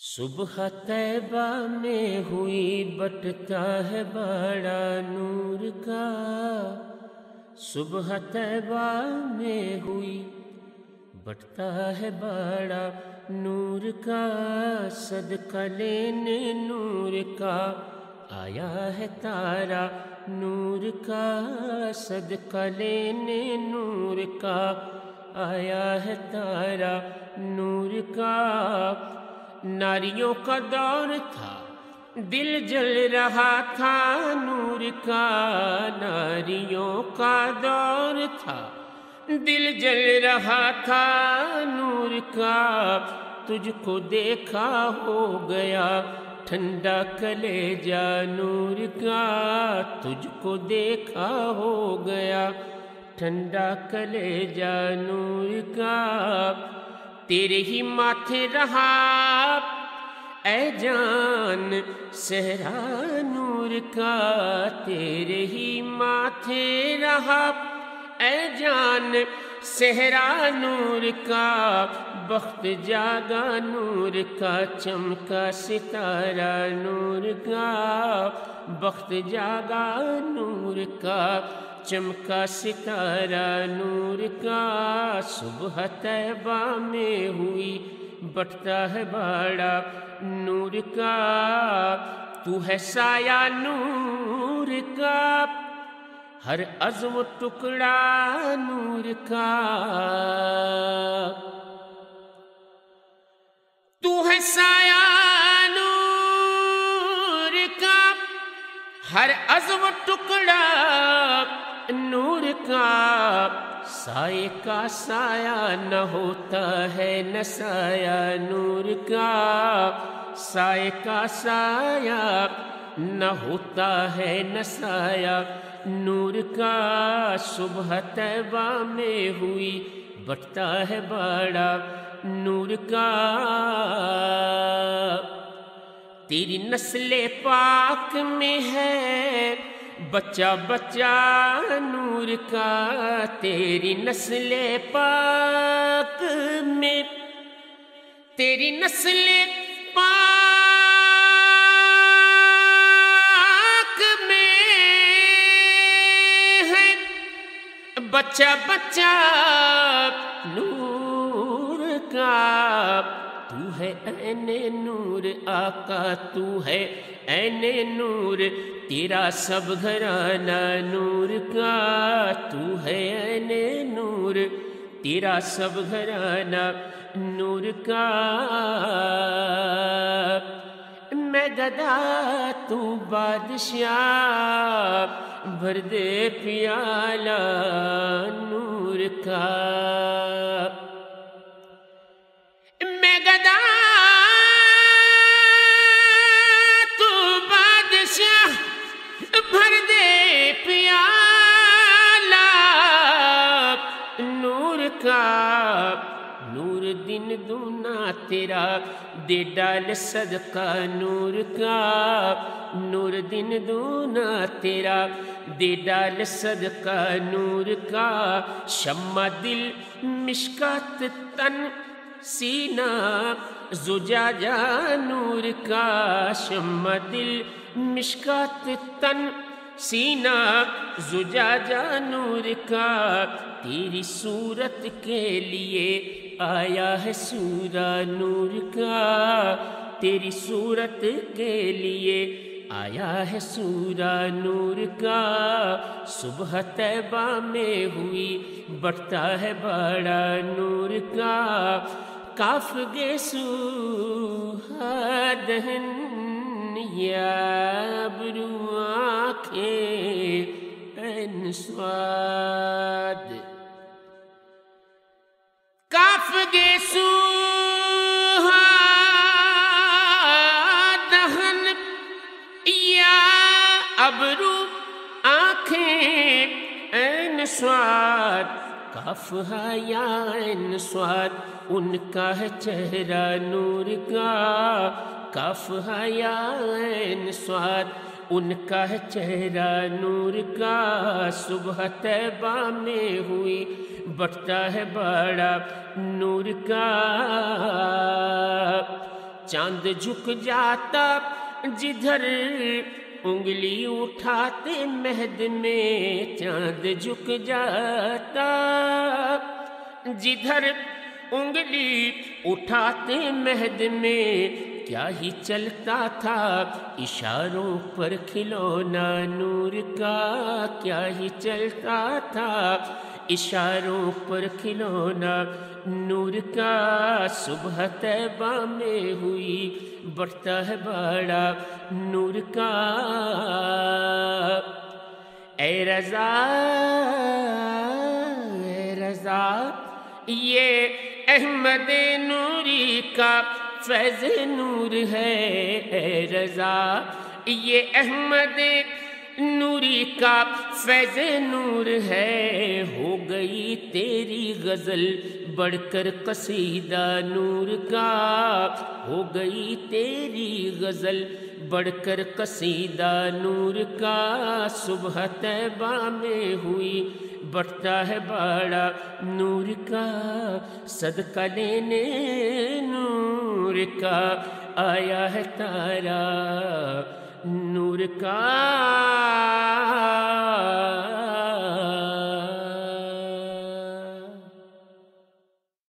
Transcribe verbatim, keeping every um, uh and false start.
صبح طیبہ میں ہوئی بٹتا ہے بڑا نور کا، صبح طیبہ میں ہوئی بٹتا ہے بڑا نور کا، صدقہ لینے نور کا آیا ہے تارا نور کا، صدقہ لینے نور کا آیا ہے تارا نور کا۔ ناریوں کا دور تھا دل جل رہا تھا نور کا، ناریوں کا دور تھا دل جل رہا تھا نور کا، تجھ کو دیکھا ہو گیا ٹھنڈا کلیجہ نور کا، تجھ کو دیکھا ہو گیا ٹھنڈا کلیجہ نور کا۔ تیرے ہی ماتھے رہا اے جان صحرا نور کا، تیرے ہی ماتھے رہا اے جان صحرا نور کا، بخت جاگا نور کا چمکا ستارہ نور کا، بخت جاگا نور کا چمکا ستارہ نور کا۔ صبح طیبہ میں ہوئی بٹتا ہے بڑا نور کا، تو ہے سایہ نور کا ہر عزم ٹکڑا نور کا، تو ہے سایہ نور کا ہر عزم ٹکڑا نور کا، سائے کا سایہ نہ ہوتا ہے نہ سایہ نور کا، سائے کا سایہ نہ ہوتا ہے نہ سایہ نور کا۔ صبح طیبہ میں ہوئی بٹتا ہے بڑا نور کا، تیری نسل پاک میں ہے بچہ بچہ نور کا، تیری نسل پاک میں تیری نسل پاک میں ہے بچہ بچہ نور کا، تو ہے عین نور آقا تو ہے عین نور، تیرا سب گھرانہ نور کا، تو ہے عین نور تیرا سب گھرانہ نور کا۔ میں گدا تو بادشاہ بھر دے پیالہ نور کا، میں گدا تو بادشاہ بھر دے پیالہ نور کا، نور دن دونا تیرا دے ڈال صدقہ نور کا، نور دن دونا تیرا دے ڈال صدقہ نور کا، شمع دل مشکات تن سینہ زجاجہ نور کا، شمع دل مشکات تن سینہ زجاجہ نور کا، تیری صورت کے لیے آیا ہے سورہ نور کا، تیری صورت کے لیے آیا ہے سورہ نور کا۔ صبح طیبہ میں ہوئی بٹتا ہے بڑا نور کا، کاف گیسو دہن یا ابرو آنکھیں این سواد، کاف گیسو دہن یا ابرو آنکھیں این سواد، کاف ہے یا این سواد ان کا ہے چہرہ نور کا، کاف ہے یا این سواد ان کا ہے چہرہ نور کا۔ صبح طیبہ میں ہوئی بٹتا ہے بڑا نور کا، چاند جھک جاتا جدھر انگلی اٹھاتے مہد میں، چاند جھک جاتا جدھر انگلی اٹھاتے مہد میں، کیا ہی چلتا تھا اشاروں پر کھلونا نور کا، کیا ہی چلتا تھا اشاروں پر کھلونا نور کا۔ صبح طیبہ میں ہوئی بڑھتا ہے باڑا نور کا، اے رضا اے رضا یہ احمد نوری کا فیض نور ہے، اے رضا یہ احمد نوری کا فیض نور ہے۔ ہو گئی تیری غزل بڑھ کر قصیدہ نور کا، ہو گئی تیری غزل بڑھ کر قصیدہ نور کا۔ صبح طیبہ میں ہوئی بڑھتا ہے باڑا نور کا، صدقہ لینے نور کا آیا ہے تارا نور کا۔